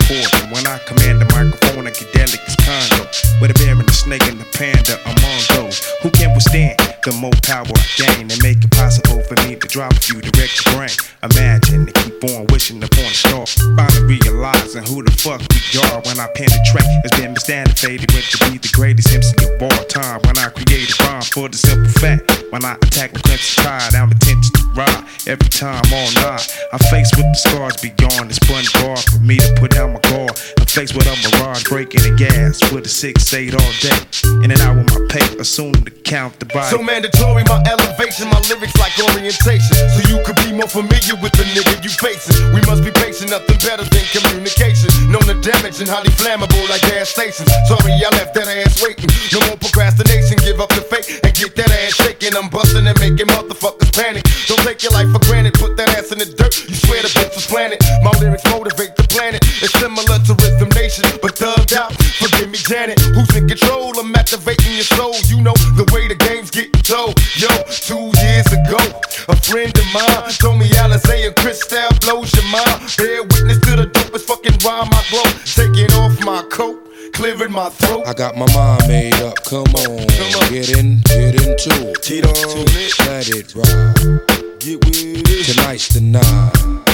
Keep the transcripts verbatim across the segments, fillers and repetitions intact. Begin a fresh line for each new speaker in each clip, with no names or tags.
important. When I command the microphone, I get delicate condo. With a bear and a snake and a panda among those who can withstand the more power I gain and make it possible for me to drop a few direct to brain. Imagine to keep on wishing upon a star, finally realizing who the fuck we are. When I penetrate, it's been misstantified with to be the greatest M C of all time. When I create a rhyme for the simple fact, when I attack the crimson tide, I'm intention to ride every time all night. I'm faced with the scars beyond this bun bar for me to put out my guard. I'm faced with a mirage breaking the gas with a six eight all day. In and out with my paper, assume to count the body.
So mandatory, my elevation, my lyrics like orientation, so you could be more familiar with the nigga you facing. We must be patient, nothing better than communication. Known to damage and highly flammable like gas stations. Sorry, I left that ass waiting. No more procrastination, give up the fake and get that ass shaking. I'm busting and making motherfuckers panic. Don't take your life for granted, put that ass in the dirt. You swear the bitch was planted. My lyrics motivate the planet. It's similar to Rhythm Nation, but thugged out. Forgive me, Janet. Who's in control? I'm activating your soul. You know the way the game's getting told. Yo, two years ago, a friend of mine told me Alizé and Cristal blows your mind. Bear witness to the dopest fucking rhyme I wrote. Taking off my coat, clearing my throat.
I got my mind made up, come on, come on. Get in, get into it.
Tito,
let it ride.
Get with it.
Tonight's the night.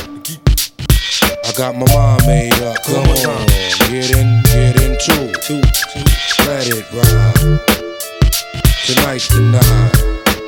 I got my mind made up, come on. Get in, get into it. Let it ride. Tonight's the night.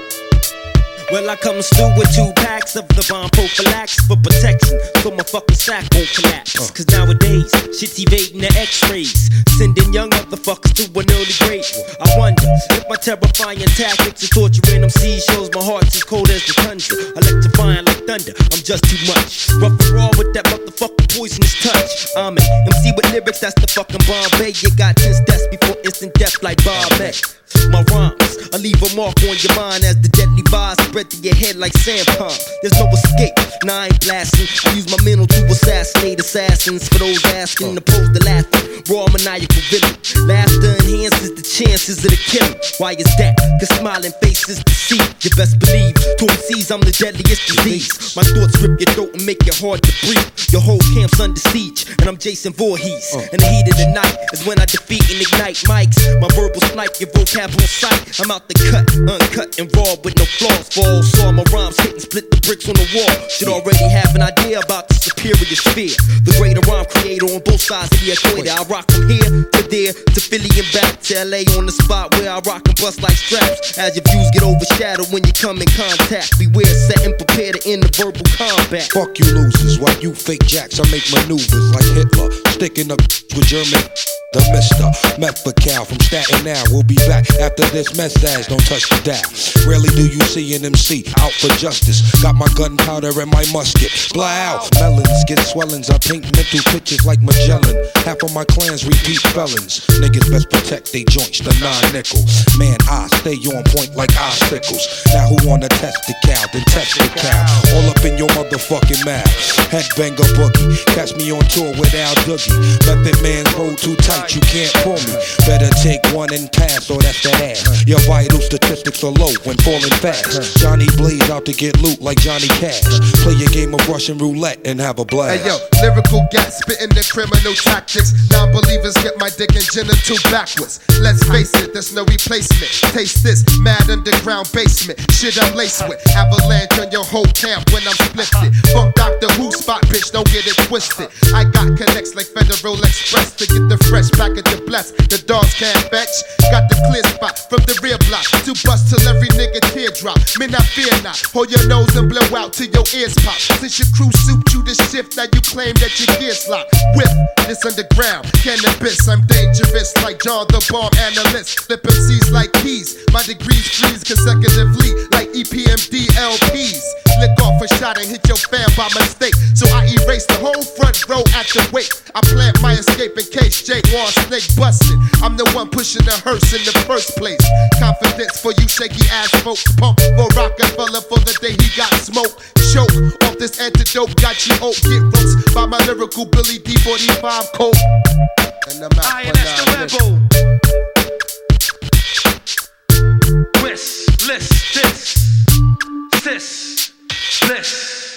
Well, I come through with two packs of the bomb prophylax for protection, so my fucking sack won't collapse. Cause nowadays, shit's evading the x-rays, sending young motherfuckers to an early grave. I wonder if my terrifying tactics of torturing them seas shows my heart's as cold as the tundra. Electrifying like thunder, I'm just too much. Rough and raw with that motherfucking poisonous touch. I'm an M C with lyrics, that's the fucking Bombay. You got tense deaths before instant death like Bob May. My rhymes, I leave a mark on your mind as the deadly vibes spread to your head like sand palm. There's no escape, nah, I ain't blasting. I use my mental to assassinate assassins. For those asking, opposed to laughing, raw maniacal villain. Laughter enhances the chances of the killing. Why is that? Cause smiling faces deceive. You best believe, to M Cs I'm the deadliest disease. My thoughts rip your throat and make it hard to breathe. Your whole camp's under siege, and I'm Jason Voorhees. In the heat of the night is when I defeat and ignite mics. My verbal snipe, your vocab on sight. I'm out the cut, uncut and raw with no flaws. Fall, saw my rhymes hit and split the bricks on the wall. Should already have an idea about the superior sphere. The greater rhyme creator on both sides of the equator. I rock from here to there, to Philly and back to L A on the spot where I rock and bust like straps. As your views get overshadowed when you come in contact. Beware, set and prepare to end the verbal combat.
Fuck you losers, while you fake jacks, I make maneuvers like Hitler, sticking up with German. The Mister Methacal from Staten Island will be back after this message. Don't touch the dial. Rarely do you see an M C out for justice. Got my gunpowder and my musket. Fly out. Melons get swellings. I paint mental pictures like Magellan. Half of my clans repeat felons. Niggas best protect they joints, the nine nickel. Man, I stay on point like icicles. Now who wanna test the cow? Then test the cow. All up in your motherfucking mouth. Headbanger boogie. Catch me on tour with Al Doogie. Method man's roll too tight. You can't pull me. Better take one and pass, or that's that ass. Your vital statistics are low when falling fast. Johnny Blaze out to get loot like Johnny Cash. Play a game of Russian roulette and have a blast.
Hey yo, lyrical gas, spitting the criminal tactics. Non-believers get my dick and genital backwards. Let's face it, there's no replacement. Taste this, mad underground basement. Shit I'm laced with. Avalanche on your whole camp when I'm splifted. Funk Doctor Who spot, bitch, don't get it twisted. I got connects like Federal Express to get the fresh package of bless. The dogs can't fetch. Got the clear spot from the rear block to bust till every nigga teardrop. Men, I fear not. Hold your nose and blow out till your ears pop. Since your crew suit you to shift, now you claim that your gears locked. Whip this underground cannabis. I'm dangerous like John the Bomb Analyst. Flip M Cs like keys. My degrees freeze consecutively like E P M D L Ps. Lick off a shot and hit your fam by mistake. So I erase the whole front row at the wake. I plant my escape in case Jake wants snake busted. I'm the one pushing the hearse in the first place. Confidence for you shaky ass folks. Pump for Rockefeller for the day he got smoked. Choke off this antidote, got you oak. Get roast by my lyrical Billy D forty-five coat. And I'm out
I and that's the rebel. Twist, list, this, sis, this.